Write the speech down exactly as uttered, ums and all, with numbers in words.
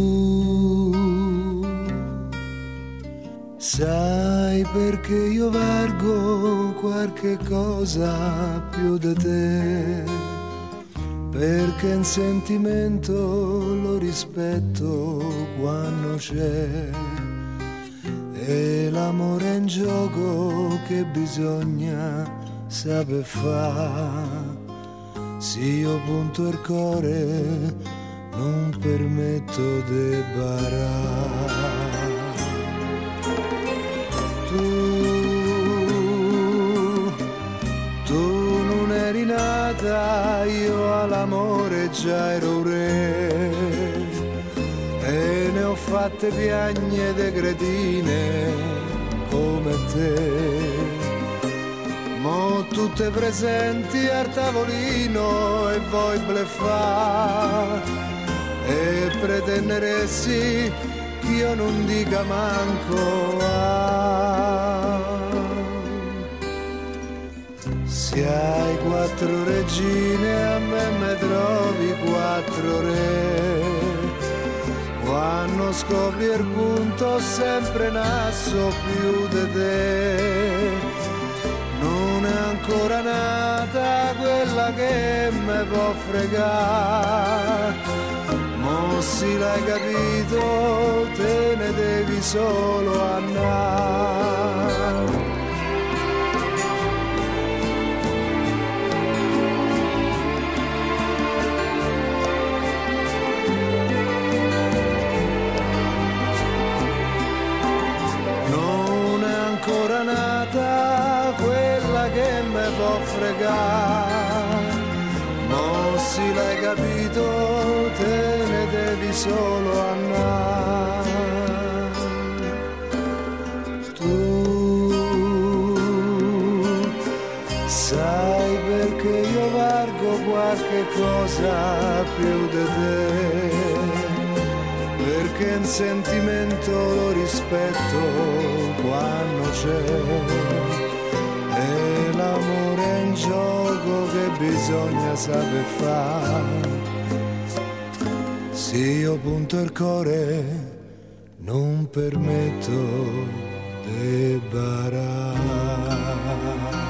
Sai perché io valgo qualche cosa più di te, perché un sentimento lo rispetto quando c'è, e l'amore è un gioco che bisogna saper fare. Se io punto il cuore non permetto di barare. Tu, tu non eri nata, io all'amore già ero re, e ne ho fatte piagne de cretine come te. Mo tutte presenti al tavolino e voi bleffà, e pretenderesti che io non dica manco ah. Se hai quattro regine a me me trovi quattro re, quando scopri il punto sempre naso più di te. Non è ancora nata quella che me può fregare, mo si l'hai capito te ne devi solo andare. Non è ancora nata quella che me può fregare, mo si l'hai capito te ne devi solo andare. Tu sai perché io valgo qualche cosa più di te, perché un sentimento lo rispetto quando c'è, e l'amore è un gioco che bisogna saper fare. Se io punto il cuore non permetto di barare.